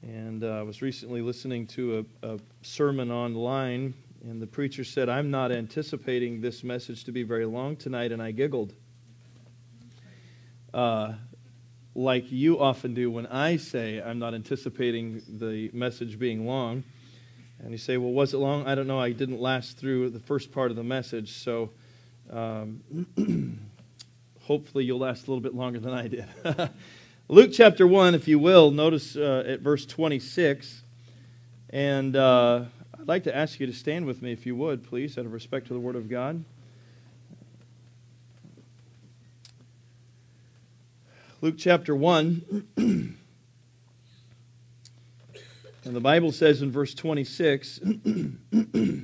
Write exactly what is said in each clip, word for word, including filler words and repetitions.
And uh, I was recently listening to a, a sermon online, and the preacher said, "I'm not anticipating this message to be very long tonight," and I giggled. Uh, like you often do when I say I'm not anticipating the message being long. And you say, "Well, was it long?" I don't know. I didn't last through the first part of the message, so um, hopefully you'll last a little bit longer than I did. Luke chapter one, if you will, notice uh, at verse twenty-six. And uh, I'd like to ask you to stand with me, if you would, please, out of respect to the Word of God. Luke chapter one. And the Bible says in verse twenty-six, "And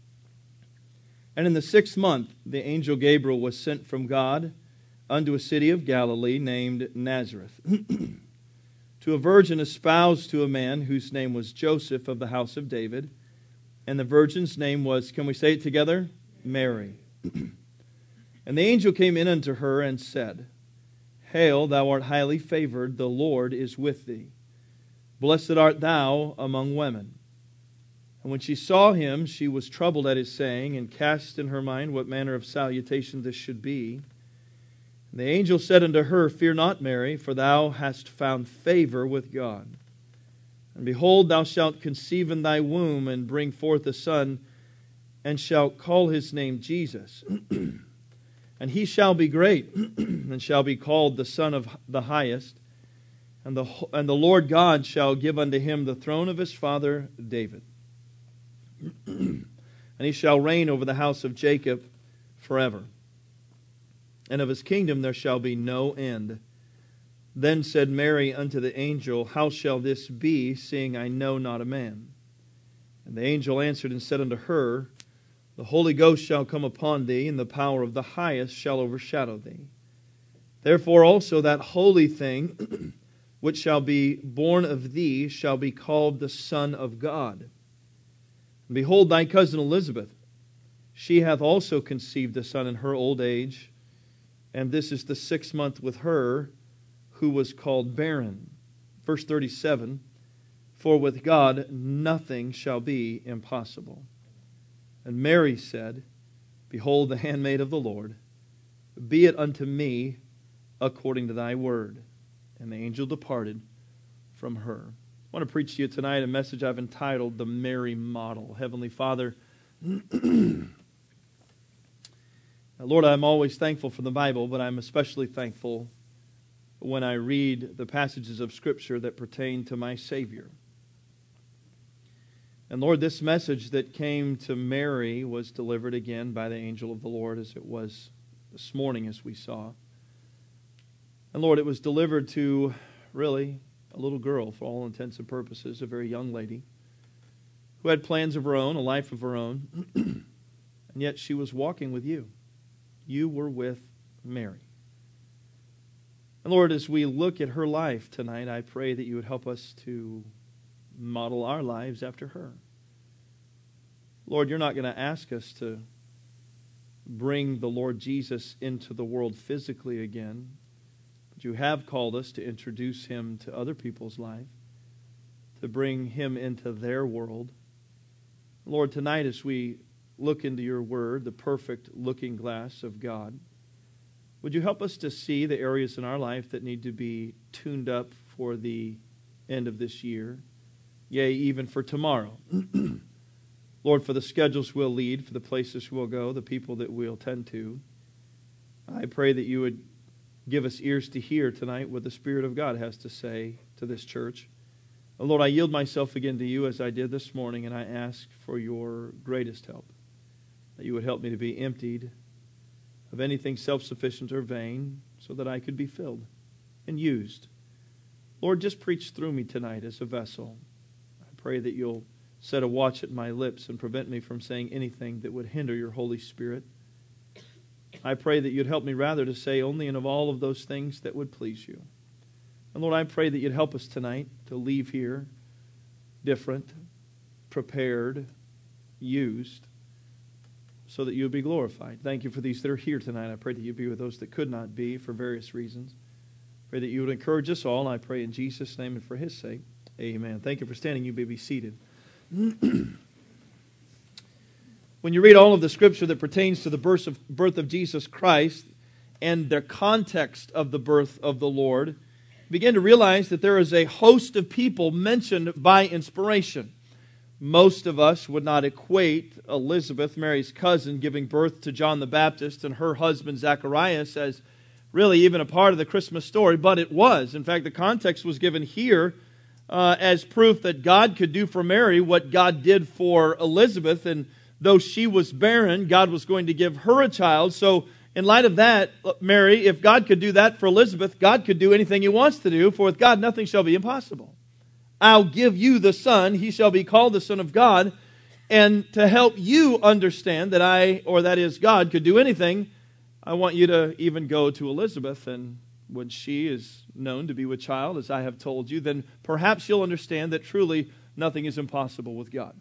in the sixth month the angel Gabriel was sent from God unto a city of Galilee named Nazareth, to a virgin espoused to a man whose name was Joseph of the house of David. And the virgin's name was," can we say it together? "Mary. And the angel came in unto her and said, Hail, thou art highly favored, the Lord is with thee. Blessed art thou among women. And when she saw him, she was troubled at his saying, and cast in her mind what manner of salutation this should be. And the angel said unto her, Fear not, Mary, for thou hast found favor with God. And behold, thou shalt conceive in thy womb, and bring forth a son, and shalt call his name Jesus. And he shall be great, and shall be called the Son of the Highest. And the, and the Lord God shall give unto him the throne of his father David. And he shall reign over the house of Jacob forever. And of his kingdom there shall be no end. Then said Mary unto the angel, How shall this be, seeing I know not a man? And the angel answered and said unto her, The Holy Ghost shall come upon thee, and the power of the highest shall overshadow thee. Therefore also that holy thing which shall be born of thee shall be called the Son of God. And behold, thy cousin Elizabeth, she hath also conceived a son in her old age, and this is the sixth month with her, who was called barren. Verse thirty-seven, For with God nothing shall be impossible. And Mary said, Behold the handmaid of the Lord, be it unto me according to thy word. And the angel departed from her. I want to preach to you tonight a message I've entitled The Mary Model. Heavenly Father, Lord, I'm always thankful for the Bible, but I'm especially thankful when I read the passages of Scripture that pertain to my Savior. And Lord, this message that came to Mary was delivered again by the angel of the Lord, as it was this morning as we saw. And Lord, it was delivered to, really, a little girl, for all intents and purposes, a very young lady, who had plans of her own, a life of her own, and yet she was walking with you. You were with Mary. And Lord, as we look at her life tonight, I pray that you would help us to model our lives after her. Lord, you're not going to ask us to bring the Lord Jesus into the world physically again, but you have called us to introduce him to other people's life, to bring him into their world. Lord, tonight as we look into your word, the perfect looking glass of God, would you help us to see the areas in our life that need to be tuned up for the end of this year, yea, even for tomorrow. Lord, for the schedules we'll lead, for the places we'll go, the people that we'll tend to, I pray that you would give us ears to hear tonight what the Spirit of God has to say to this church. And Lord, I yield myself again to you as I did this morning, and I ask for your greatest help, that you would help me to be emptied of anything self-sufficient or vain, so that I could be filled and used. Lord, just preach through me tonight as a vessel. I pray that you'll set a watch at my lips and prevent me from saying anything that would hinder your Holy Spirit. I pray that you'd help me rather to say only and of all of those things that would please you. And Lord, I pray that you'd help us tonight to leave here different, prepared, used, so that you would be glorified. Thank you for these that are here tonight. I pray that you'd be with those that could not be for various reasons. Pray that you would encourage us all. I pray in Jesus' name and for his sake. Amen. Thank you for standing. You may be seated. When you read all of the Scripture that pertains to the birth of, birth of Jesus Christ and the context of the birth of the Lord, you begin to realize that there is a host of people mentioned by inspiration. Most of us would not equate Elizabeth, Mary's cousin, giving birth to John the Baptist and her husband Zacharias as really even a part of the Christmas story, but it was. In fact, the context was given here uh, as proof that God could do for Mary what God did for Elizabeth, and though she was barren, God was going to give her a child. So in light of that, Mary, if God could do that for Elizabeth, God could do anything He wants to do, for with God nothing shall be impossible. I'll give you the Son, He shall be called the Son of God. And to help you understand that I, or that is God, could do anything, I want you to even go to Elizabeth, and when she is known to be with child, as I have told you, then perhaps you'll understand that truly nothing is impossible with God.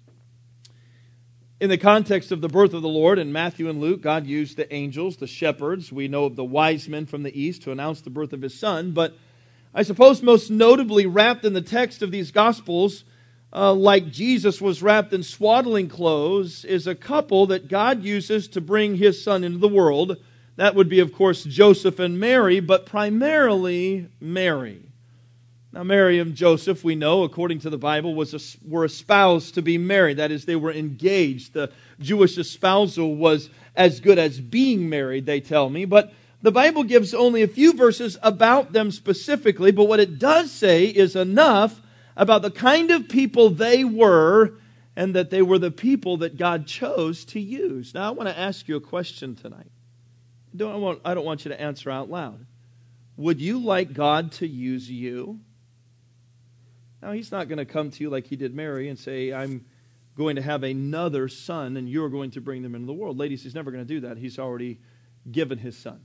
In the context of the birth of the Lord in Matthew and Luke, God used the angels, the shepherds. We know of the wise men from the east to announce the birth of His Son, but I suppose most notably wrapped in the text of these Gospels, uh, like Jesus was wrapped in swaddling clothes, is a couple that God uses to bring His Son into the world. That would be, of course, Joseph and Mary, but primarily Mary. Now, Mary and Joseph, we know, according to the Bible, was a, were espoused to be married. That is, they were engaged. The Jewish espousal was as good as being married, they tell me. But the Bible gives only a few verses about them specifically, but what it does say is enough about the kind of people they were, and that they were the people that God chose to use. Now, I want to ask you a question tonight. Don't want, I don't want you to answer out loud. Would you like God to use you? Now, He's not going to come to you like He did Mary and say, I'm going to have another son and you're going to bring them into the world. Ladies, He's never going to do that. He's already given His Son.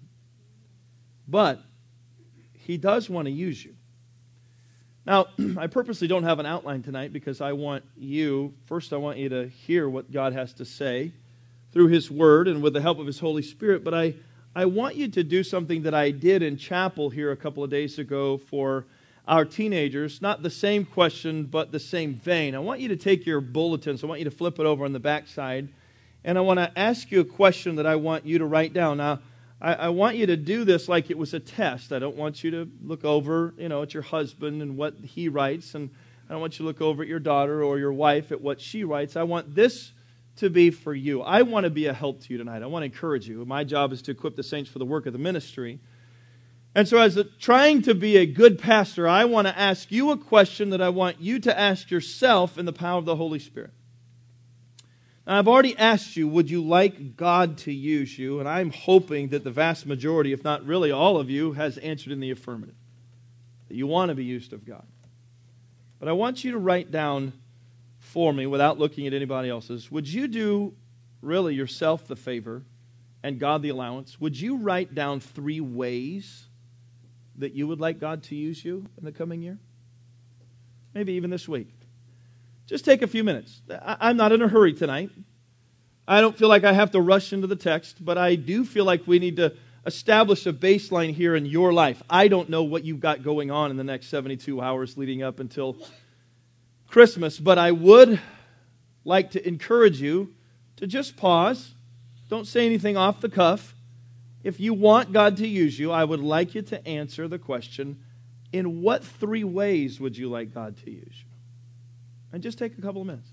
But He does want to use you. Now, I purposely don't have an outline tonight because I want you, first I want you to hear what God has to say through His Word and with the help of His Holy Spirit, but I I want you to do something that I did in chapel here a couple of days ago for our teenagers. Not the same question, but the same vein. I want you to take your bulletins. I want you to flip it over on the back side. And I want to ask you a question that I want you to write down. Now, I, I want you to do this like it was a test. I don't want you to look over, you know, at your husband and what he writes. And I don't want you to look over at your daughter or your wife at what she writes. I want this to be for you. I want to be a help to you tonight. I want to encourage you. My job is to equip the saints for the work of the ministry. And so as a, trying to be a good pastor, I want to ask you a question that I want you to ask yourself in the power of the Holy Spirit. Now, I've already asked you, would you like God to use you? And I'm hoping that the vast majority, if not really all of you, has answered in the affirmative. That you want to be used of God. But I want you to write down for me, without looking at anybody else's, would you do really yourself the favor and God the allowance? Would you write down three ways that you would like God to use you in the coming year? Maybe even this week. Just take a few minutes. I'm not in a hurry tonight. I don't feel like I have to rush into the text, but I do feel like we need to establish a baseline here in your life. I don't know what you've got going on in the next seventy-two hours leading up until Christmas, but I would like to encourage you to just pause. Don't say anything off the cuff. If you want God to use you, I would like you to answer the question, in what three ways would you like God to use you? And just take a couple of minutes.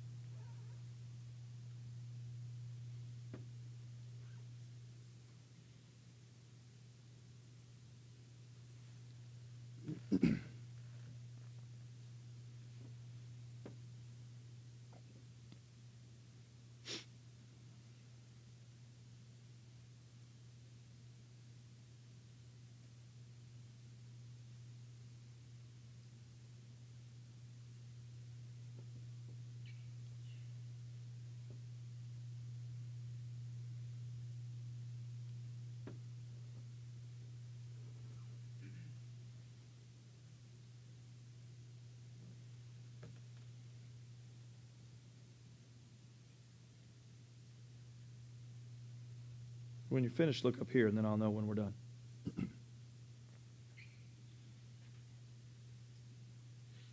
When you're finished, look up here, and then I'll know when we're done.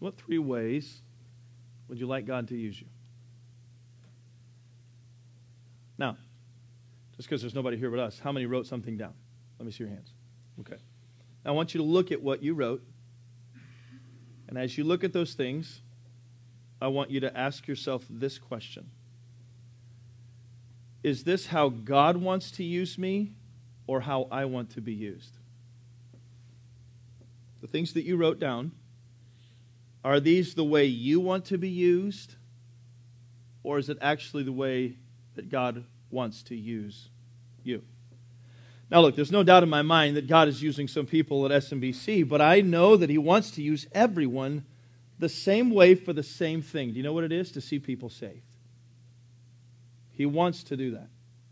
what three ways would you like God to use you? Now, just because there's nobody here but us, how many wrote something down? Let me see your hands. Okay. Now, I want you to look at what you wrote. And as you look at those things, I want you to ask yourself this question. Is this how God wants to use me or how I want to be used? The things that you wrote down, are these the way you want to be used, or is it actually the way that God wants to use you? Now look, there's no doubt in my mind that God is using some people at S M B C, but I know that He wants to use everyone the same way for the same thing. Do you know what it is? To see people saved. He wants to do that.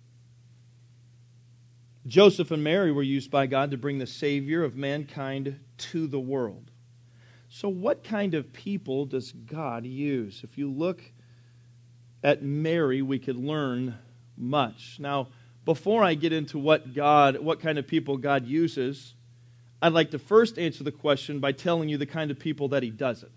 Joseph and Mary were used by God to bring the Savior of mankind to the world. So what kind of people does God use? If you look at Mary, we could learn much. Now, before I get into what God, what kind of people God uses, I'd like to first answer the question by telling you the kind of people that He doesn't.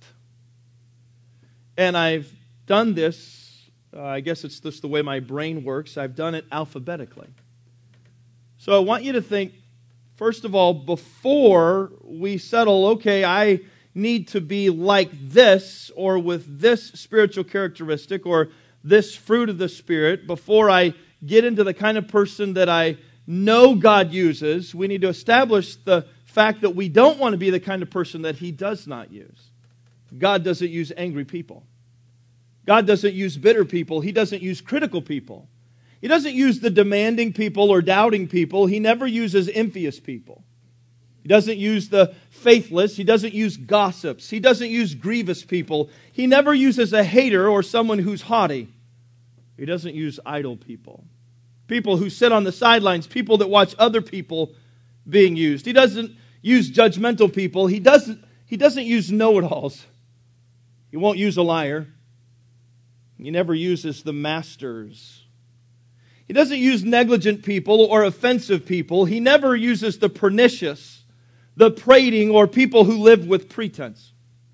And I've done this, uh, I guess it's just the way my brain works, I've done it alphabetically. So I want you to think, first of all, before we settle, okay, I need to be like this, or with this spiritual characteristic, or this fruit of the Spirit, before I get into the kind of person that I know God uses, we need to establish the fact that we don't want to be the kind of person that He does not use. God doesn't use angry people. God doesn't use bitter people. He doesn't use critical people. He doesn't use the demanding people or doubting people. He never uses envious people. He doesn't use the faithless. He doesn't use gossips. He doesn't use grievous people. He never uses a hater or someone who's haughty. He doesn't use idle people. People who sit on the sidelines, people that watch other people being used. He doesn't use judgmental people. He doesn't, he doesn't use know-it-alls. He won't use a liar. He never uses the masters. He doesn't use negligent people or offensive people. He never uses the pernicious, the prating, or people who live with pretense.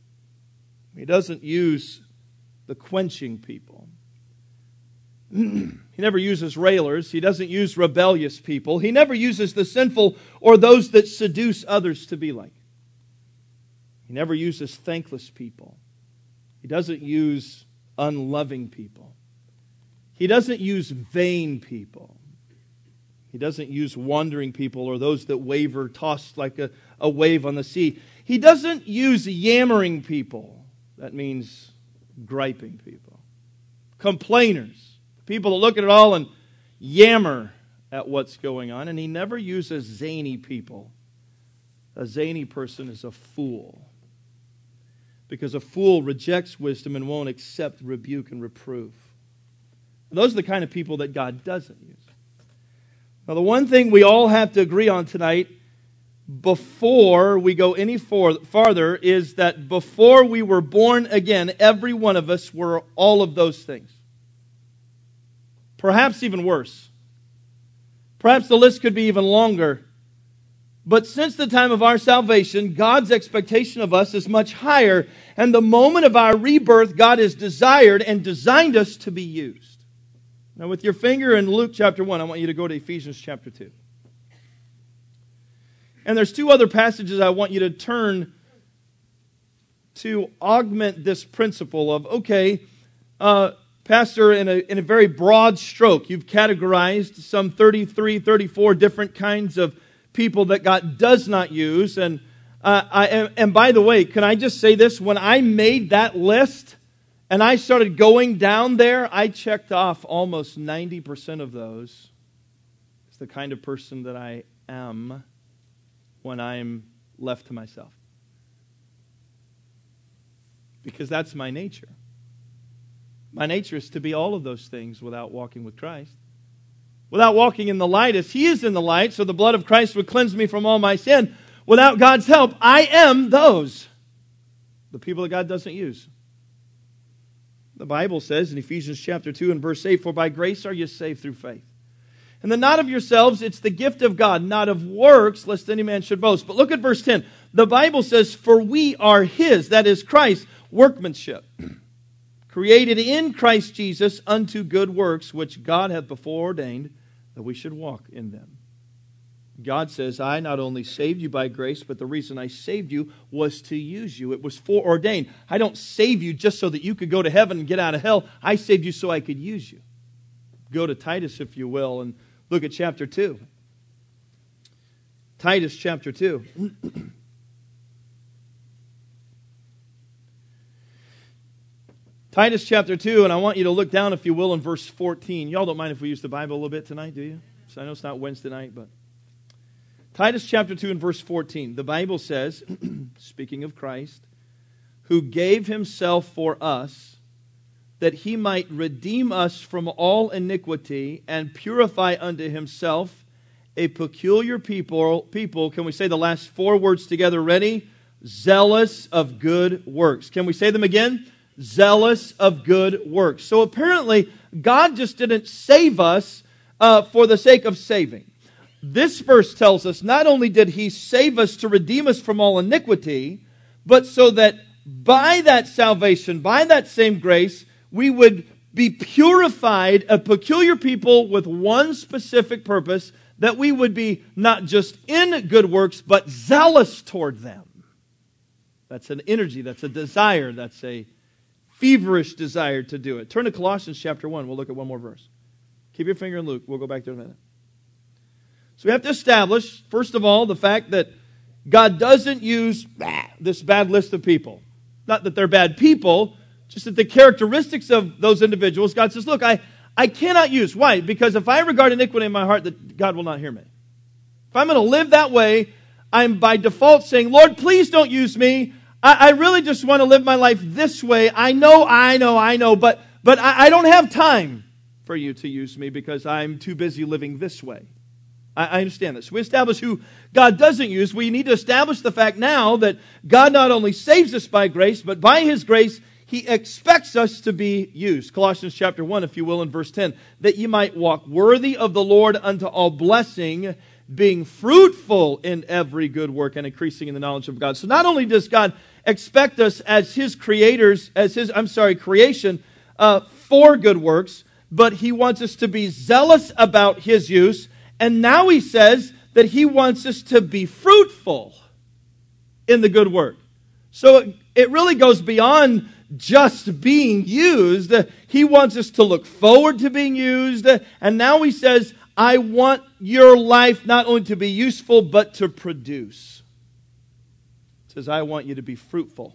He doesn't use the quenching people. He never uses railers. He doesn't use rebellious people. He never uses the sinful or those that seduce others to be like. He never uses thankless people. He doesn't use unloving people. He doesn't use vain people. He doesn't use wandering people or those that waver, tossed like a, a wave on the sea. He doesn't use yammering people. That means griping people. Complainers. People that look at it all and yammer at what's going on. And He never uses zany people. A zany person is a fool. Because a fool rejects wisdom and won't accept rebuke and reproof. And those are the kind of people that God doesn't use. Now, the one thing we all have to agree on tonight, before we go any for, farther, is that before we were born again, every one of us were all of those things. Perhaps even worse. Perhaps the list could be even longer. But since the time of our salvation, God's expectation of us is much higher. And the moment of our rebirth, God has desired and designed us to be used. Now, with your finger in Luke chapter one, I want you to go to Ephesians chapter two. And there's two other passages I want you to turn to augment this principle of, okay, uh, Pastor, in a, in a very broad stroke, you've categorized some thirty-three, thirty-four different kinds of people that God does not use. And, uh, I, and, and by the way, can I just say this? When I made that list and I started going down there, I checked off almost ninety percent of those. It's the kind of person that I am when I'm left to myself. Because that's my nature. My nature is to be all of those things without walking with Christ. Without walking in the light as He is in the light, so the blood of Christ would cleanse me from all my sin. Without God's help, I am those. The people that God doesn't use. The Bible says in Ephesians chapter two and verse eight, "For by grace are you saved through faith. And then not of yourselves, it's the gift of God, not of works, lest any man should boast." But look at verse ten. the Bible says, for we are His, that is Christ, workmanship, created in Christ Jesus unto good works, which God hath before ordained that we should walk in them. God says, I not only saved you by grace, but the reason I saved you was to use you. It was foreordained. I don't save you just so that you could go to heaven and get out of hell. I saved you so I could use you. Go to Titus, if you will, and look at chapter two. Titus chapter two. Titus chapter two, and I want you to look down, if you will, in verse fourteen. Y'all don't mind if we use the Bible a little bit tonight, do you? So I know it's not Wednesday night, but Titus chapter two and verse fourteen. The Bible says, speaking of Christ, who gave Himself for us, that He might redeem us from all iniquity and purify unto Himself a peculiar people. People, can we say the last four words together? Ready? Zealous of good works. Can we say them again? Zealous of good works. So apparently, God just didn't save us uh, for the sake of saving. This verse tells us not only did He save us to redeem us from all iniquity, but so that by that salvation, by that same grace, we would be purified, a peculiar people with one specific purpose, that we would be not just in good works, but zealous toward them. That's an energy, that's a desire, that's a feverish desire to do it. Turn to Colossians chapter one. We'll look at one more verse. Keep your finger in Luke. We'll go back there in a minute. So we have to establish, first of all, the fact that God doesn't use this bad list of people. Not that they're bad people, just that the characteristics of those individuals, God says, look, I, I cannot use. Why? Because if I regard iniquity in my heart, that God will not hear me. If I'm going to live that way, I'm by default saying, Lord, please don't use me. I, I really just want to live my life this way. I know, I know, I know, but, but I, I don't have time for you to use me because I'm too busy living this way. I understand this. We establish who God doesn't use. We need to establish the fact now that God not only saves us by grace, but by His grace, He expects us to be used. Colossians chapter one, if you will, in verse ten. That ye might walk worthy of the Lord unto all blessing, being fruitful in every good work and increasing in the knowledge of God. So not only does God expect us as His creators, as His, I'm sorry, creation, uh, for good works, but He wants us to be zealous about His use. And now He says that He wants us to be fruitful in the good work. So it really goes beyond just being used. He wants us to look forward to being used. And now He says, I want your life not only to be useful, but to produce. He says, I want you to be fruitful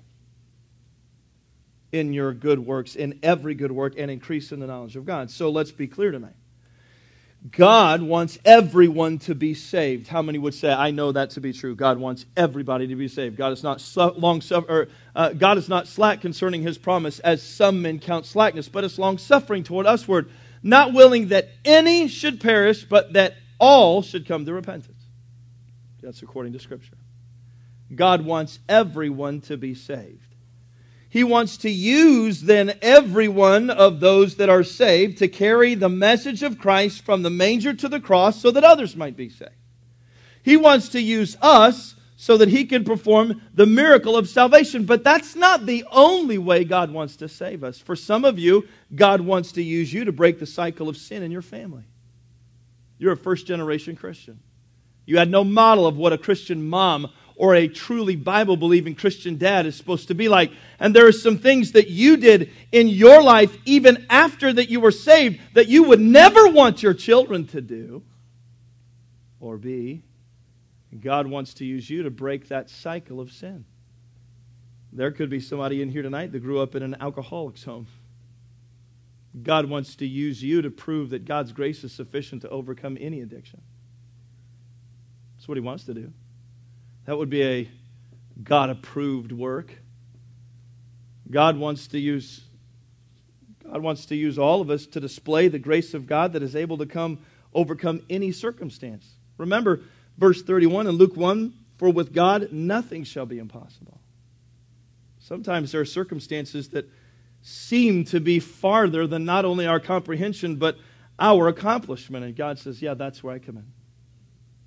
in your good works, in every good work, and increase in the knowledge of God. So let's be clear tonight. God wants everyone to be saved. How many would say, I know that to be true? God wants everybody to be saved. God is not long suffer, uh, God is not slack concerning His promise, as some men count slackness, but is long suffering toward usward, not willing that any should perish, but that all should come to repentance. That's according to Scripture. God wants everyone to be saved. He wants to use then every one of those that are saved to carry the message of Christ from the manger to the cross so that others might be saved. He wants to use us so that He can perform the miracle of salvation. But that's not the only way God wants to save us. For some of you, God wants to use you to break the cycle of sin in your family. You're a first-generation Christian. You had no model of what a Christian mom or a truly Bible-believing Christian dad is supposed to be like. And there are some things that you did in your life, even after that you were saved, that you would never want your children to do or be. And God wants to use you to break that cycle of sin. There could be somebody in here tonight that grew up in an alcoholic's home. God wants to use you to prove that God's grace is sufficient to overcome any addiction. That's what He wants to do. That would be a God-approved work. God wants to use God wants to use all of us to display the grace of God that is able to come overcome any circumstance. Remember verse thirty-one in Luke one, for with God nothing shall be impossible. Sometimes there are circumstances that seem to be farther than not only our comprehension, but our accomplishment. And God says, yeah, that's where I come in.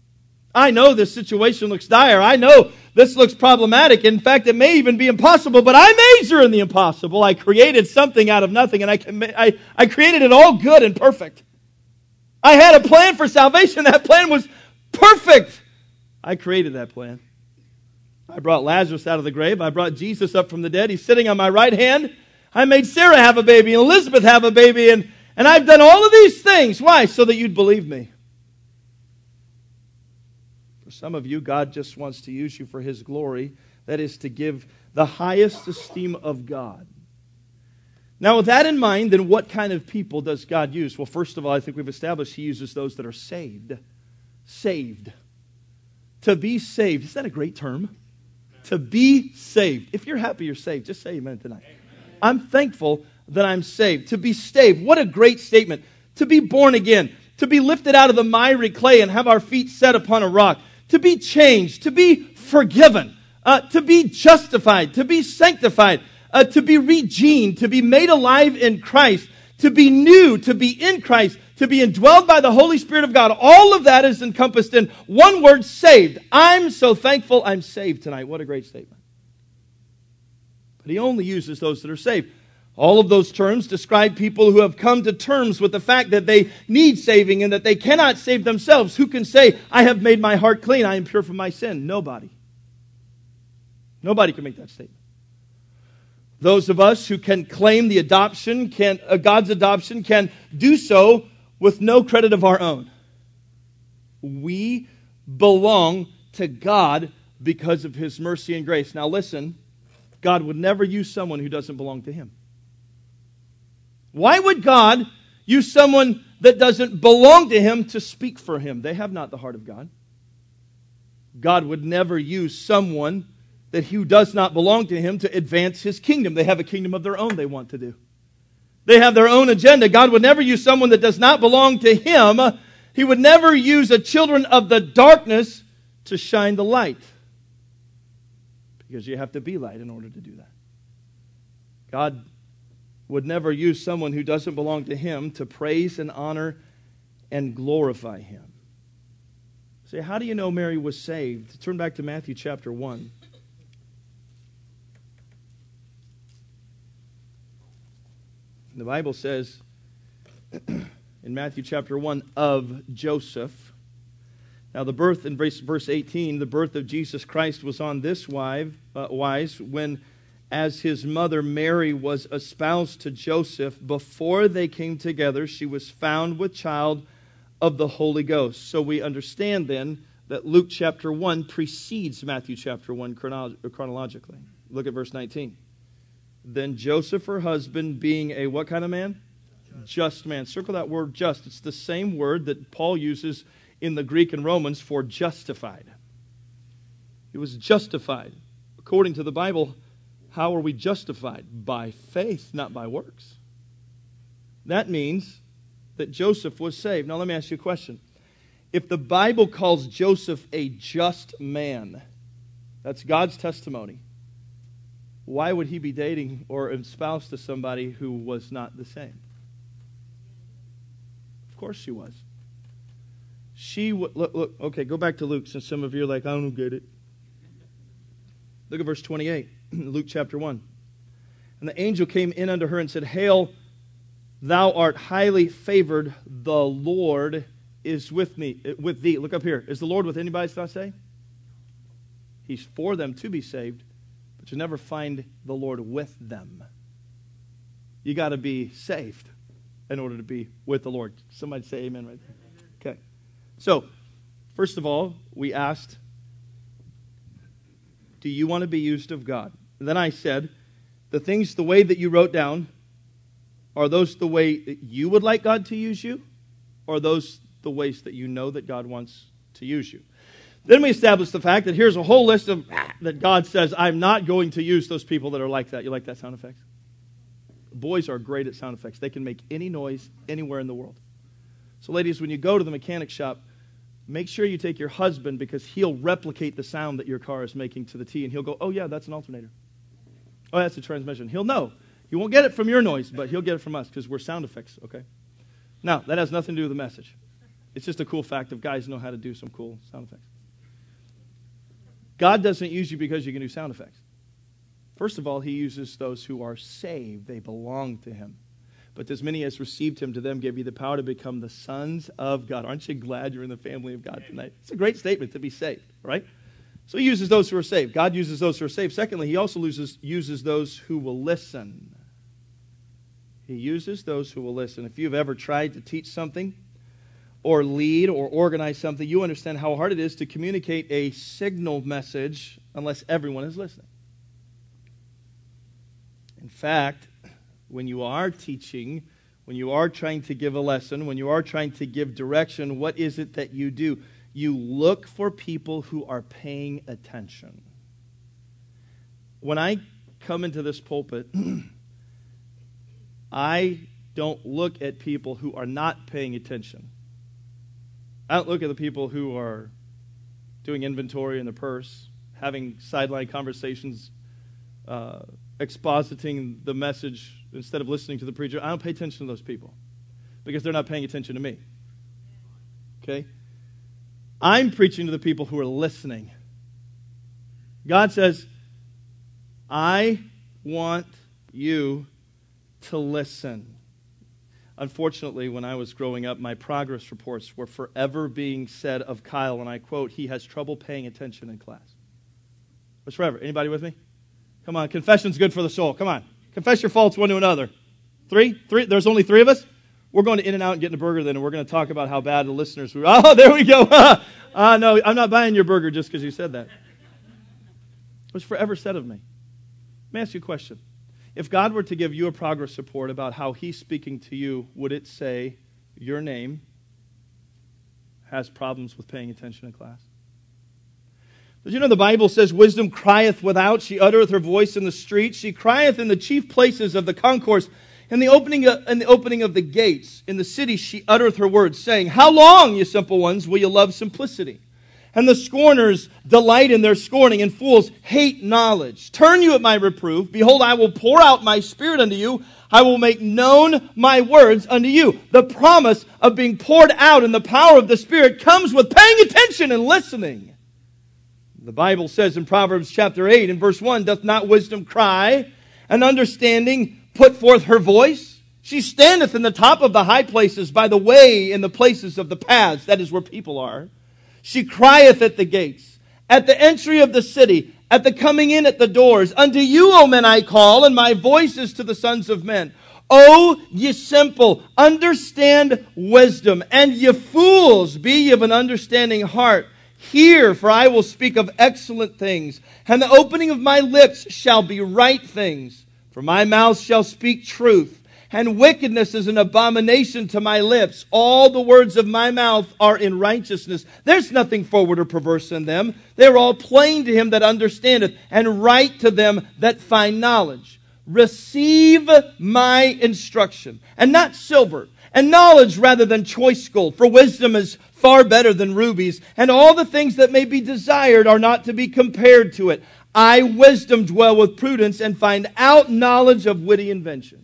I know this situation looks dire. I know this looks problematic. In fact, it may even be impossible, but I major in the impossible. I created something out of nothing, and I, I, I created it all good and perfect. I had a plan for salvation. That plan was perfect. I created that plan. I brought Lazarus out of the grave. I brought Jesus up from the dead. He's sitting on my right hand. I made Sarah have a baby and Elizabeth have a baby, and, and I've done all of these things. Why? So that you'd believe me. For some of you, God just wants to use you for His glory. That is to give the highest esteem of God. Now, with that in mind, then what kind of people does God use? Well, first of all, I think we've established He uses those that are saved. Saved. To be saved. Is that a great term? To be saved. If you're happy you're saved, just say amen tonight. Amen. I'm thankful that I'm saved. To be saved. What a great statement. To be born again. To be lifted out of the miry clay and have our feet set upon a rock. To be changed. To be forgiven. Uh, to be justified. To be sanctified. Uh, to be regened. To be made alive in Christ. To be new. To be in Christ. To be indwelled by the Holy Spirit of God. All of that is encompassed in one word, saved. I'm so thankful I'm saved tonight. What a great statement. But He only uses those that are saved. All of those terms describe people who have come to terms with the fact that they need saving and that they cannot save themselves. Who can say, I have made my heart clean, I am pure from my sin? Nobody. Nobody can make that statement. Those of us who can claim the adoption, can uh, God's adoption, can do so with no credit of our own. We belong to God because of His mercy and grace. Now listen, God would never use someone who doesn't belong to Him. Why would God use someone that doesn't belong to Him to speak for Him? They have not the heart of God. God would never use someone that who does not belong to Him to advance His kingdom. They have a kingdom of their own they want to do. They have their own agenda. God would never use someone that does not belong to Him. He would never use a children of the darkness to shine the light. Because you have to be light in order to do that. God would never use someone who doesn't belong to Him to praise and honor and glorify Him. Say, how do you know Mary was saved? Turn back to Matthew chapter one. The Bible says in Matthew chapter one of Joseph. Now the birth in verse eighteen, the birth of Jesus Christ was on this wise, uh, wise when as His mother Mary was espoused to Joseph, before they came together, she was found with child of the Holy Ghost. So we understand then that Luke chapter one precedes Matthew chapter one chrono- chronologically. Look at verse nineteen. Then Joseph, her husband, being a what kind of man? Just. Just man. Circle that word just. It's the same word that Paul uses in the Greek and Romans for justified. He was justified. According to the Bible, how are we justified? By faith, not by works. That means that Joseph was saved. Now let me ask you a question. If the Bible calls Joseph a just man, that's God's testimony, why would he be dating or espoused to somebody who was not the same? Of course she was. She would, look, look, okay, go back to Luke, since some of you are like, I don't get it. Look at verse twenty-eight, Luke chapter one. And the angel came in unto her and said, Hail, thou art highly favored, the Lord is with me, with thee. Look up here. Is the Lord with anybody, does not say? He's for them to be saved. But you never find the Lord with them. You got to be saved in order to be with the Lord. Somebody say amen right there. Okay. So, first of all, we asked, do you want to be used of God? And then I said, the things, the way that you wrote down, are those the way that you would like God to use you? Or are those the ways that you know that God wants to use you? Then we established the fact that here's a whole list of that God says, I'm not going to use those people that are like that. You like that sound effect? Boys are great at sound effects. They can make any noise anywhere in the world. So ladies, when you go to the mechanic shop, make sure you take your husband, because he'll replicate the sound that your car is making to the T, and he'll go, oh yeah, that's an alternator. Oh, that's a transmission. He'll know. He won't get it from your noise, but he'll get it from us because we're sound effects, okay? Now, that has nothing to do with the message. It's just a cool fact of guys know how to do some cool sound effects. God doesn't use you because you can do sound effects. First of all, he uses those who are saved. They belong to him. But as many as received him, to them gave you the power to become the sons of God. Aren't you glad you're in the family of God tonight? It's a great statement, to be saved, right? So he uses those who are saved. God uses those who are saved. Secondly, he also uses, uses those who will listen. He uses those who will listen. If you've ever tried to teach something or lead or organize something, you understand how hard it is to communicate a signal message unless everyone is listening. In fact, when you are teaching, when you are trying to give a lesson, when you are trying to give direction, what is it that you do? You look for people who are paying attention. When I come into this pulpit, I don't look at people who are not paying attention. I don't look at the people who are doing inventory in the purse, having sideline conversations, uh, expositing the message instead of listening to the preacher. I don't pay attention to those people because they're not paying attention to me. Okay? I'm preaching to the people who are listening. God says, I want you to listen. Unfortunately, when I was growing up, my progress reports were forever being said of Kyle, and I quote, he has trouble paying attention in class. It was forever. Anybody with me? Come on, confession's good for the soul. Come on. Confess your faults one to another. Three? Three? There's only three of us? We're going to In-N-Out and getting a burger then, and we're going to talk about how bad the listeners were. Oh, there we go. uh, no, I'm not buying your burger just because you said that. It was forever said of me. Let me ask you a question. If God were to give you a progress report about how he's speaking to you, would it say your name has problems with paying attention in class? Did you know the Bible says, wisdom crieth without, she uttereth her voice in the street, she crieth in the chief places of the concourse, in the opening of, in the opening of the gates, in the city she uttereth her words, saying, how long, ye simple ones, will you love simplicity? And the scorners delight in their scorning, and fools hate knowledge. Turn you at my reproof. Behold, I will pour out my spirit unto you. I will make known my words unto you. The promise of being poured out in the power of the Spirit comes with paying attention and listening. The Bible says in Proverbs chapter eight and verse one, doth not wisdom cry, and understanding put forth her voice? She standeth in the top of the high places, by the way in the places of the paths. That is where people are. She crieth at the gates, at the entry of the city, at the coming in at the doors. Unto you, O men, I call, and my voice is to the sons of men. O ye simple, understand wisdom, and ye fools, be ye of an understanding heart. Hear, for I will speak of excellent things, and the opening of my lips shall be right things. For my mouth shall speak truth. And wickedness is an abomination to my lips. All the words of my mouth are in righteousness. There's nothing forward or perverse in them. They are all plain to him that understandeth, and right to them that find knowledge. Receive my instruction, and not silver, and knowledge rather than choice gold. For wisdom is far better than rubies, and all the things that may be desired are not to be compared to it. I, wisdom, dwell with prudence, and find out knowledge of witty inventions.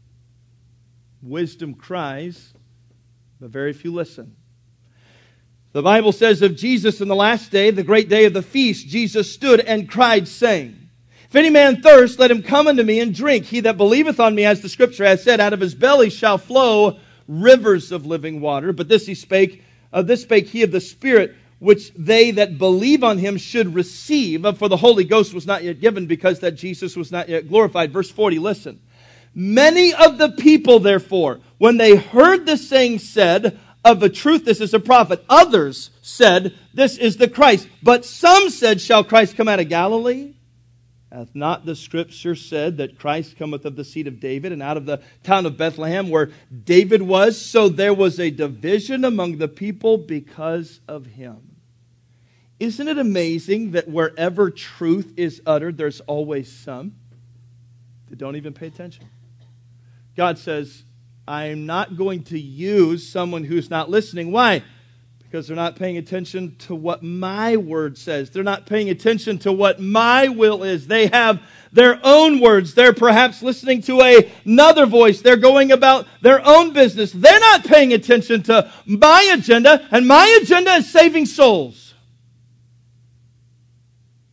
Wisdom cries, but very few listen. The Bible says of Jesus in the last day, the great day of the feast, Jesus stood and cried, saying, if any man thirst, let him come unto me and drink. He that believeth on me, as the Scripture has said, out of his belly shall flow rivers of living water. But this he spake, uh, this spake he of the Spirit, which they that believe on him should receive. For the Holy Ghost was not yet given, because that Jesus was not yet glorified. Verse forty, listen. Many of the people, therefore, when they heard this saying, said, of a truth this is a prophet. Others said, this is the Christ. But some said, shall Christ come out of Galilee? Hath not the Scripture said that Christ cometh of the seed of David, and out of the town of Bethlehem where David was? So there was a division among the people because of him. Isn't it amazing that wherever truth is uttered, there's always some that don't even pay attention? God says, I'm not going to use someone who's not listening. Why? Because they're not paying attention to what my word says. They're not paying attention to what my will is. They have their own words. They're perhaps listening to a, another voice. They're going about their own business. They're not paying attention to my agenda, and my agenda is saving souls.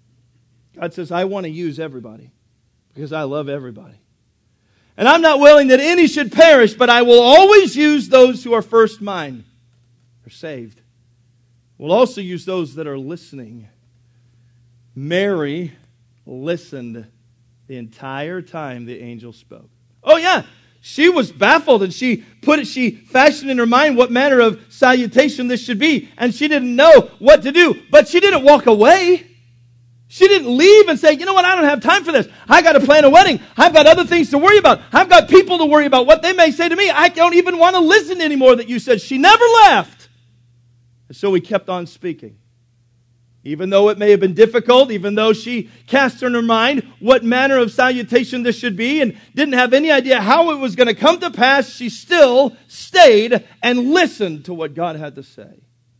God says, I want to use everybody because I love everybody. And I'm not willing that any should perish, but I will always use those who are first mine, are saved. We'll also use those that are listening. Mary listened the entire time the angel spoke. Oh yeah, she was baffled, and she put it, she fashioned in her mind what manner of salutation this should be, and she didn't know what to do, but she didn't walk away. She didn't leave and say, you know what, I don't have time for this. I got to plan a wedding. I've got other things to worry about. I've got people to worry about, what they may say to me. I don't even want to listen anymore that you said. She never left. And so we kept on speaking. Even though it may have been difficult, even though she cast in her mind what manner of salutation this should be and didn't have any idea how it was going to come to pass, she still stayed and listened to what God had to say.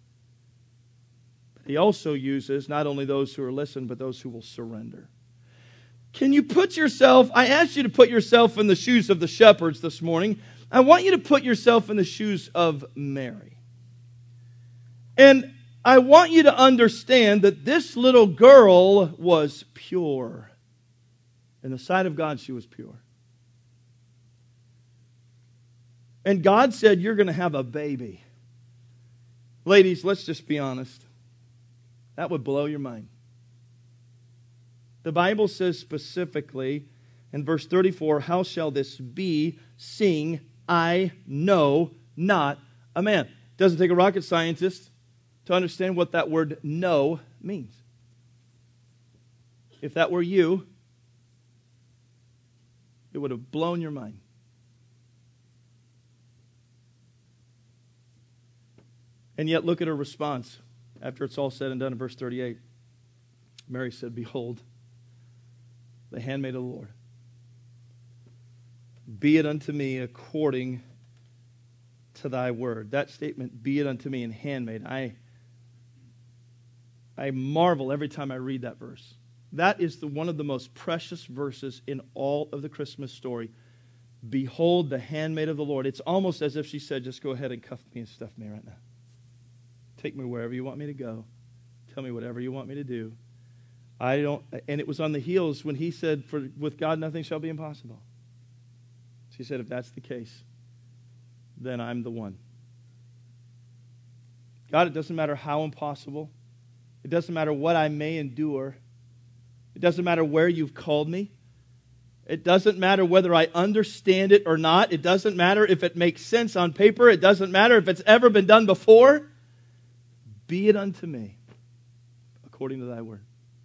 He also uses not only those who are listened, but those who will surrender. Can you put yourself, I asked you to put yourself in the shoes of the shepherds this morning. I want you to put yourself in the shoes of Mary. And I want you to understand that this little girl was pure. In the sight of God, she was pure. And God said, you're going to have a baby. Ladies, let's just be honest. That would blow your mind. The Bible says specifically in verse thirty-four, how shall this be, seeing I know not a man? It doesn't take a rocket scientist to understand what that word know means. If that were you, it would have blown your mind. And yet look at her response. After it's all said and done in verse thirty-eight, Mary said, behold, the handmaid of the Lord. Be it unto me according to thy word. That statement, be it unto me, and handmaid, I, I marvel every time I read that verse. That is the, one of the most precious verses in all of the Christmas story. Behold, the handmaid of the Lord. It's almost as if she said, just go ahead and cuff me and stuff me right now. Take me wherever you want me to go. Tell me whatever you want me to do. I don't. And it was on the heels when he said, "For with God nothing shall be impossible." She said, "If that's the case, then I'm the one." God, it doesn't matter how impossible. It doesn't matter what I may endure. It doesn't matter where you've called me. It doesn't matter whether I understand it or not. It doesn't matter if it makes sense on paper. It doesn't matter if it's ever been done before. Be it unto me according to thy word.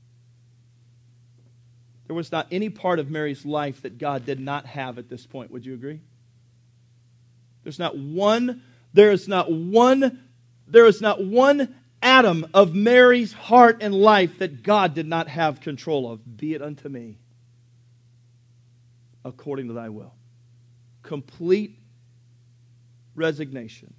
There was not any part of Mary's life that God did not have at this point. Would you agree? There's not one, there is not one, there is not one atom of Mary's heart and life that God did not have control of. Be it unto me according to thy will. Complete resignation.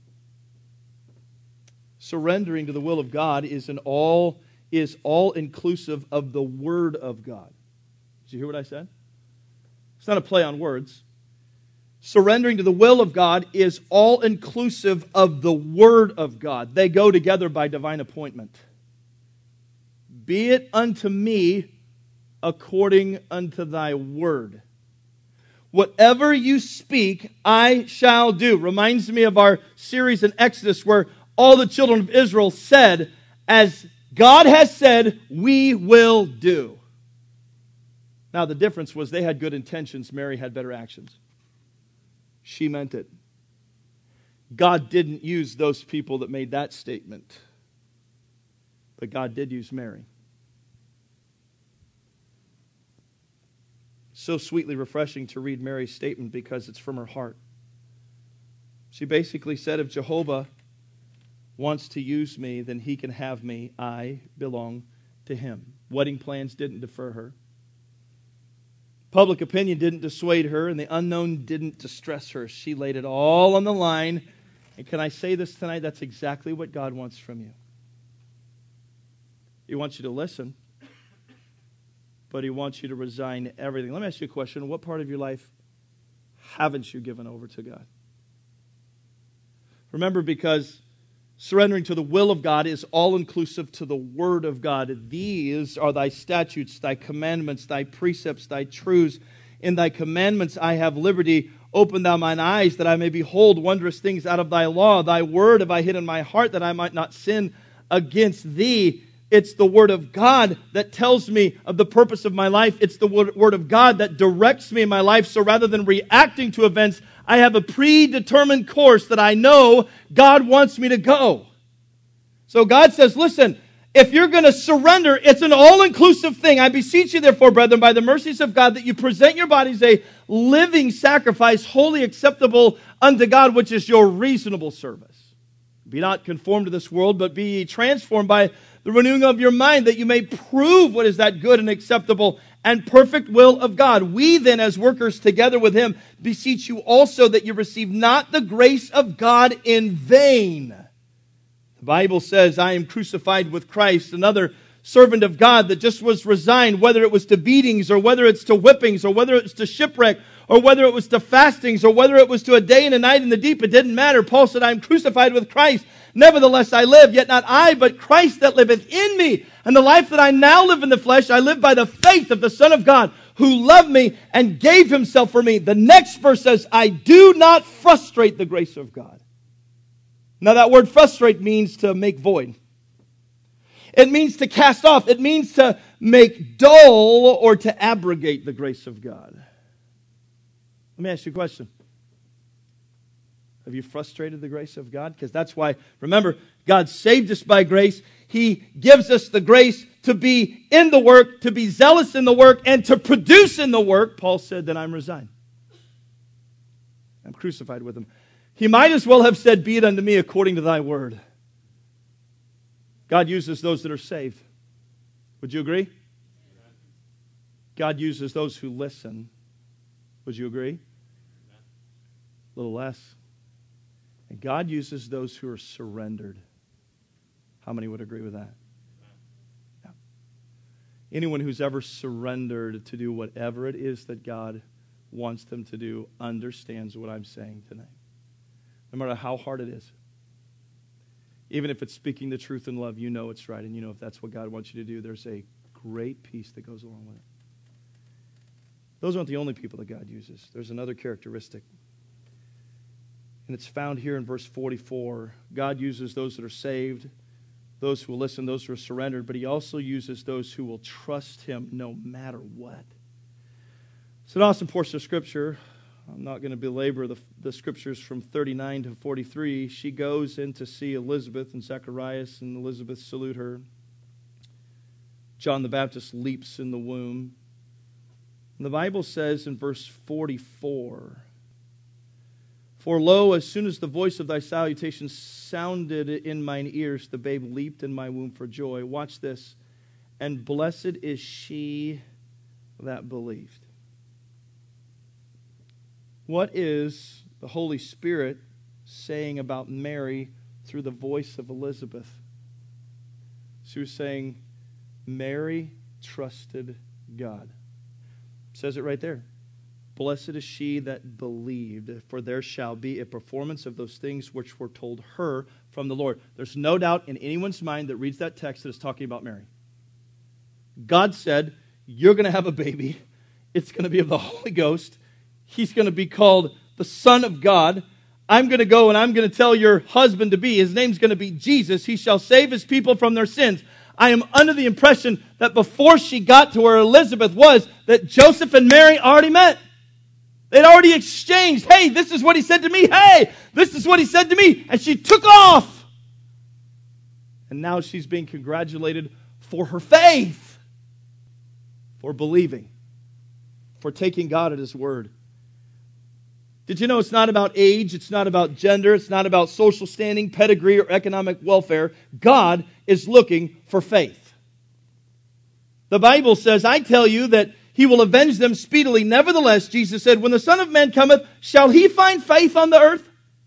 Surrendering to the will of God is an all is all inclusive of the Word of God. Did you hear what I said? It's not a play on words. Surrendering to the will of God is all inclusive of the Word of God. They go together by divine appointment. Be it unto me according unto thy word. Whatever you speak, I shall do. Reminds me of our series in Exodus where all the children of Israel said, as God has said, we will do. Now the difference was they had good intentions. Mary had better actions. She meant it. God didn't use those people that made that statement. But God did use Mary. So sweetly refreshing to read Mary's statement because it's from her heart. She basically said, if Jehovah wants to use me, then he can have me. I belong to him. Wedding plans didn't defer her. Public opinion didn't dissuade her, and the unknown didn't distress her. She laid it all on the line. And can I say this tonight? That's exactly what God wants from you. He wants you to listen, but he wants you to resign everything. Let me ask you a question. What part of your life haven't you given over to God? Remember, because Surrendering to the will of God is all-inclusive to the Word of God. These are thy statutes, thy commandments, thy precepts, thy truths. In thy commandments I have liberty. Open thou mine eyes, that I may behold wondrous things out of thy law. Thy word have I hid in my heart, that I might not sin against thee. It's the Word of God that tells me of the purpose of my life. It's the Word of God that directs me in my life. So rather than reacting to events, I have a predetermined course that I know God wants me to go. So God says, listen, if you're going to surrender, it's an all-inclusive thing. I beseech you, therefore, brethren, by the mercies of God, that you present your bodies a living sacrifice, wholly acceptable unto God, which is your reasonable service. Be not conformed to this world, but be ye transformed by the renewing of your mind, that you may prove what is that good and acceptable and perfect will of God. We then, as workers together with Him, beseech you also that you receive not the grace of God in vain. The Bible says, I am crucified with Christ. Another servant of God that just was resigned, whether it was to beatings or whether it's to whippings or whether it's to shipwreck or whether it was to fastings or whether it was to a day and a night in the deep, it didn't matter. Paul said, I am crucified with Christ. Nevertheless I live, yet not I, but Christ that liveth in me. And the life that I now live in the flesh, I live by the faith of the Son of God, who loved me and gave Himself for me. The next verse says, I do not frustrate the grace of God. Now that word frustrate means to make void. It means to cast off. It means to make dull or to abrogate the grace of God. Let me ask you a question. Have you frustrated the grace of God? Because that's why, remember, God saved us by grace. He gives us the grace to be in the work, to be zealous in the work, and to produce in the work. Paul said, then I'm resigned. I'm crucified with Him. He might as well have said, be it unto me according to thy word. God uses those that are saved. Would you agree? God uses those who listen. Would you agree? A little less. And God uses those who are surrendered. How many would agree with that? Yeah. Anyone who's ever surrendered to do whatever it is that God wants them to do understands what I'm saying tonight. No matter how hard it is. Even if it's speaking the truth in love, you know it's right. And you know if that's what God wants you to do, there's a great peace that goes along with it. Those aren't the only people that God uses. There's another characteristic. And it's found here in verse forty-four. God uses those that are saved, those who will listen, those who are surrendered, but He also uses those who will trust Him no matter what. It's an awesome portion of Scripture. I'm not going to belabor the, the Scriptures from thirty-nine to forty-three. She goes in to see Elizabeth and Zacharias, and Elizabeth salute her. John the Baptist leaps in the womb. And the Bible says in verse forty-four, for lo, as soon as the voice of thy salutation sounded in mine ears, the babe leaped in my womb for joy. Watch this. And blessed is she that believed. What is the Holy Spirit saying about Mary through the voice of Elizabeth? She was saying, Mary trusted God. It says it right there. Blessed is she that believed, for there shall be a performance of those things which were told her from the Lord. There's no doubt in anyone's mind that reads that text that is talking about Mary. God said, you're going to have a baby. It's going to be of the Holy Ghost. He's going to be called the Son of God. I'm going to go and I'm going to tell your husband to be. His name's going to be Jesus. He shall save His people from their sins. I am under the impression that before she got to where Elizabeth was, that Joseph and Mary already met. They'd already exchanged. Hey, this is what he said to me. Hey, this is what he said to me. And she took off. And now she's being congratulated for her faith, for believing, for taking God at His word. Did you know it's not about age, it's not about gender, it's not about social standing, pedigree, or economic welfare. God is looking for faith. The Bible says, I tell you that He will avenge them speedily. Nevertheless, Jesus said, when the Son of Man cometh, shall He find faith on the earth?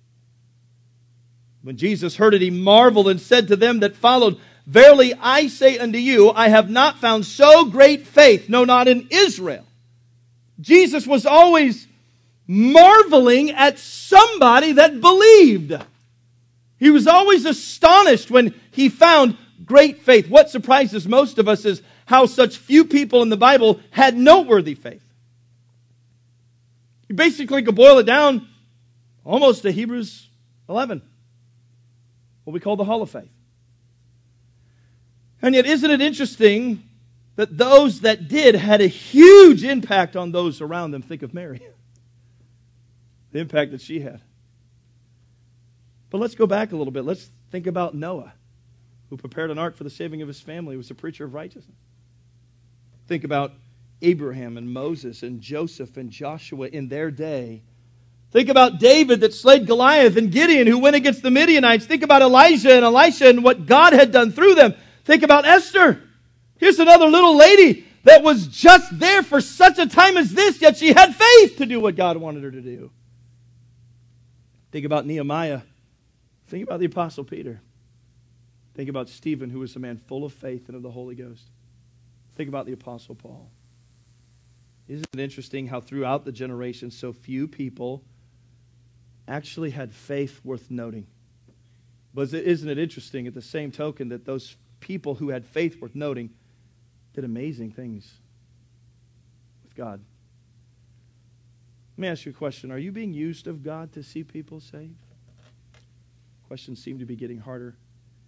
When Jesus heard it, He marveled and said to them that followed, verily I say unto you, I have not found so great faith, no, not in Israel. Jesus was always marveling at somebody that believed. He was always astonished when he found great faith. What surprises most of us is how such few people in the Bible had noteworthy faith. You basically could boil it down almost to Hebrews eleven, what we call the Hall of Faith. And yet, isn't it interesting that those that did had a huge impact on those around them? Think of Mary, the impact that she had. But let's go back a little bit. Let's think about Noah, who prepared an ark for the saving of his family. He was a preacher of righteousness. Think about Abraham and Moses and Joseph and Joshua in their day. Think about David that slayed Goliath and Gideon who went against the Midianites. Think about Elijah and Elisha and what God had done through them. Think about Esther. Here's another little lady that was just there for such a time as this, yet she had faith to do what God wanted her to do. Think about Nehemiah. Think about the Apostle Peter. Think about Stephen, who was a man full of faith and of the Holy Ghost. Think about the Apostle Paul. Isn't it interesting how throughout the generations so few people actually had faith worth noting? But isn't it interesting at the same token that those people who had faith worth noting did amazing things with God? Let me ask you a question. Are you being used of God to see people saved? Questions seem to be getting harder.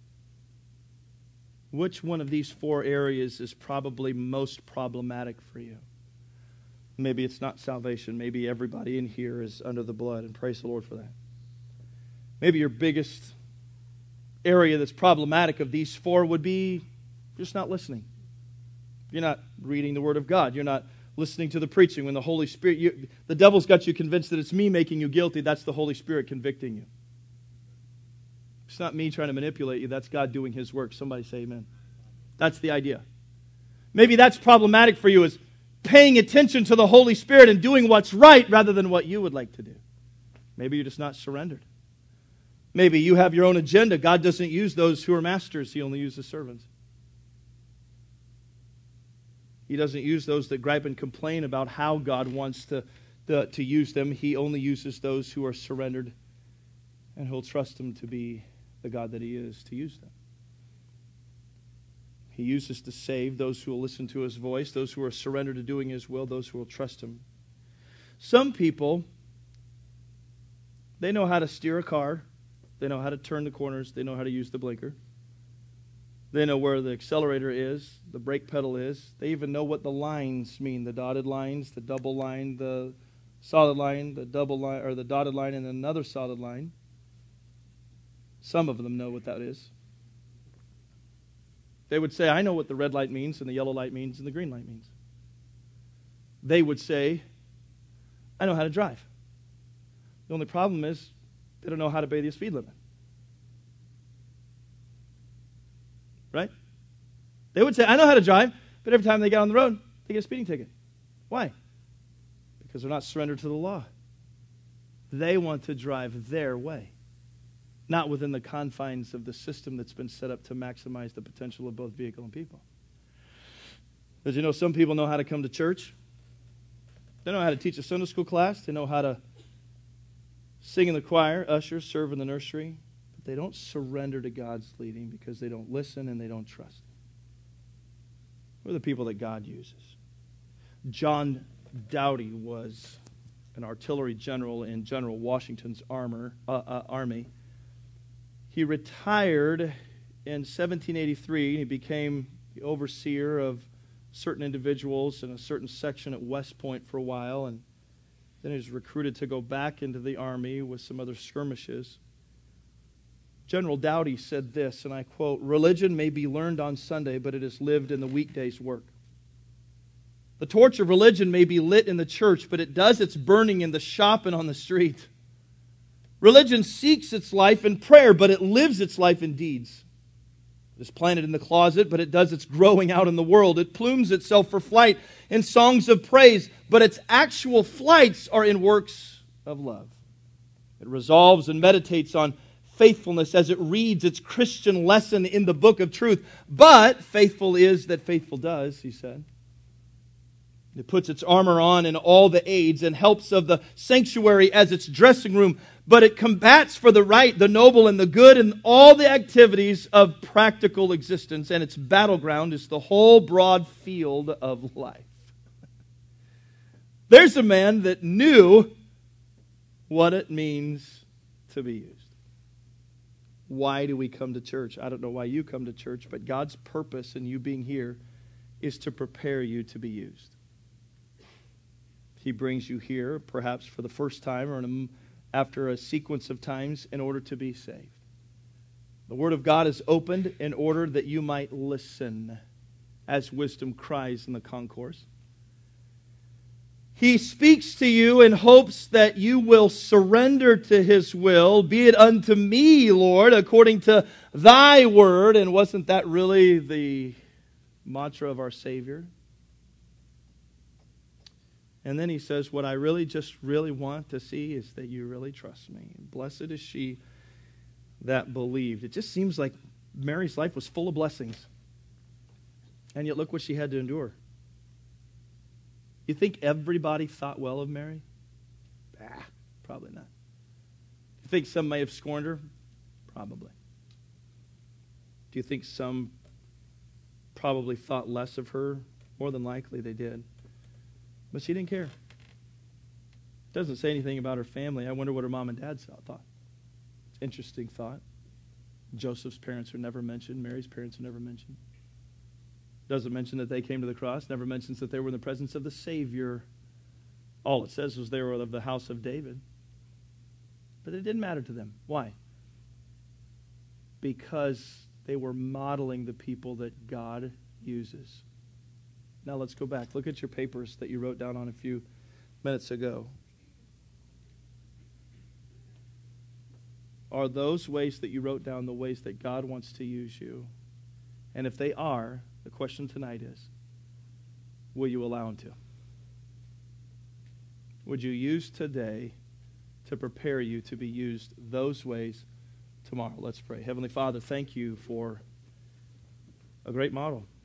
Which one of these four areas is probably most problematic for you? Maybe it's not salvation. Maybe everybody in here is under the blood, and praise the Lord for that. Maybe your biggest area that's problematic of these four would be just not listening. You're not reading the Word of God. You're not listening to the preaching. When the Holy Spirit, you, the devil's got you convinced that it's me making you guilty. That's the Holy Spirit convicting you. It's not me trying to manipulate you. That's God doing His work. Somebody say amen. That's the idea. Maybe that's problematic for you, is paying attention to the Holy Spirit and doing what's right rather than what you would like to do. Maybe you're just not surrendered. Maybe you have your own agenda. God doesn't use those who are masters. He only uses servants. He doesn't use those that gripe and complain about how God wants to, to, to use them. He only uses those who are surrendered, and He'll trust them to be the God that He is, to use them. He uses to save those who will listen to His voice, those who are surrendered to doing His will, those who will trust Him. Some people, they know how to steer a car. They know how to turn the corners. They know how to use the blinker. They know where the accelerator is, the brake pedal is. They even know what the lines mean, the dotted lines, the double line, the solid line, the double line, or the dotted line and another solid line. Some of them know what that is. They would say, I know what the red light means and the yellow light means and the green light means. They would say, I know how to drive. The only problem is they don't know how to obey the speed limit. Right? They would say, I know how to drive, but every time they get on the road, they get a speeding ticket. Why? Because they're not surrendered to the law. They want to drive their way, not within the confines of the system that's been set up to maximize the potential of both vehicle and people. Did you know some people know how to come to church? They know how to teach a Sunday school class. They know how to sing in the choir, usher, serve in the nursery. But they don't surrender to God's leading because they don't listen and they don't trust. Who are the people that God uses? John Doughty was an artillery general in General Washington's armor, uh, uh, army. He retired in seventeen eighty-three, and he became the overseer of certain individuals in a certain section at West Point for a while, and then he was recruited to go back into the army with some other skirmishes. General Doughty said this, and I quote, "Religion may be learned on Sunday, but it is lived in the weekday's work. The torch of religion may be lit in the church, but it does its burning in the shop and on the street. Religion seeks its life in prayer, but it lives its life in deeds. It is planted in the closet, but it does its growing out in the world. It plumes itself for flight in songs of praise, but its actual flights are in works of love. It resolves and meditates on faithfulness as it reads its Christian lesson in the book of truth. But faithful is that faithful does," he said. It puts its armor on in all the aids and helps of the sanctuary as its dressing room, but it combats for the right, the noble, and the good in all the activities of practical existence, and its battleground is the whole broad field of life. There's a man that knew what it means to be used. Why do we come to church? I don't know why you come to church, but God's purpose in you being here is to prepare you to be used. He brings you here, perhaps for the first time or in a, after a sequence of times, in order to be saved. The Word of God is opened in order that you might listen as wisdom cries in the concourse. He speaks to you in hopes that you will surrender to His will. Be it unto me, Lord, according to thy word. And wasn't that really the mantra of our Savior? And then he says, what I really just really want to see is that you really trust me. Blessed is she that believed. It just seems like Mary's life was full of blessings. And yet look what she had to endure. You think everybody thought well of Mary? Ah, probably not. You think some may have scorned her? Probably. Do you think some probably thought less of her? More than likely they did. But she didn't care. It doesn't say anything about her family. I wonder what her mom and dad thought. Interesting thought. Joseph's parents are never mentioned. Mary's parents are never mentioned. Doesn't mention that they came to the cross. Never mentions that they were in the presence of the Savior. All it says was they were of the house of David. But it didn't matter to them. Why? Because they were modeling the people that God uses. Now let's go back. Look at your papers that you wrote down on a few minutes ago. Are those ways that you wrote down the ways that God wants to use you? And if they are, the question tonight is, will you allow Him to? Would you use today to prepare you to be used those ways tomorrow? Let's pray. Heavenly Father, thank you for a great model.